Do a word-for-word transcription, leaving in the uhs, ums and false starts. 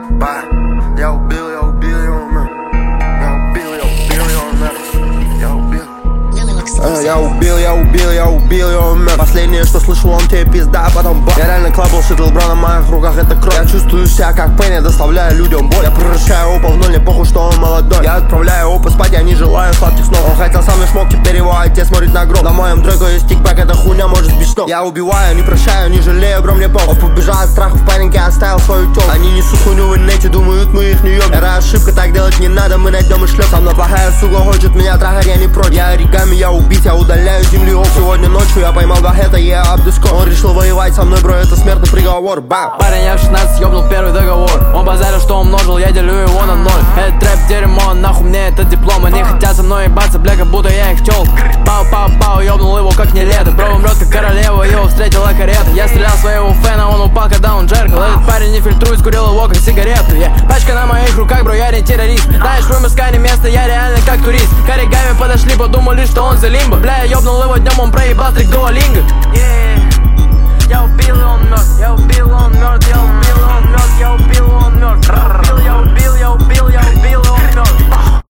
Ба, я убил, я убил, я умер. Я убил, я убил, я умер. Я убил. Я убил, я убил, я убил, я умер. Последнее, что слышал, он тебе пизда, а потом бах. Я реально клапал шит Лбро, на моих руках это кровь. Я чувствую себя как Пенни, доставляя людям боль. Я превращаю опа в ноль, не похуй, что он молодой. Я отправляю опа спать, я не желаю сладких снов. Он хотел со мной шмок, теперь его отец смотрит на гроб. На моем треку есть тикбэк, эта хуйня может сбить с ног. Я убиваю, не прощаю, не жалею, бро, мне похуй. Он побежал от страха в панике, оставил свою тёлку. Они несут хуйню в инете, думают, мы их не ёбнем. Это ошибка, так делать не надо, мы найдем и шлёп. Со мной плохая сука хочет меня трахать, я не против. Я оригами, я убить, я удаляю земли об. Сегодня ночью я поймал бахета, я обдыскал. Он решил воевать со мной, бро, это смертный приговор. Бам. Парень, я в шестнадцать ёбнул первый договор. Он базарил, что умножил, я делю его на ноль. Это трэп дерьмо, нахуй мне этот диплом. Они хотят со мной ебаться, бля, как будто я их тёл. Пау-пау-пау, ёбнул его как не лето. Бро умрет как королева, его встретила карета. Я стрелял своего фэна, он упал, когда он джеркал. Этот парень не фильтрует, скурил его как сигарету. yeah. Пачка на моих руках, бро, я не террорист. Знаешь, в Искане место, я реально как турист. К оригами подошли, подумали, что он за лимбо. Бля, я ёбнул его днем, он проебал три гололинга. yeah. Я убил, он мертв, я убил, он мертв, я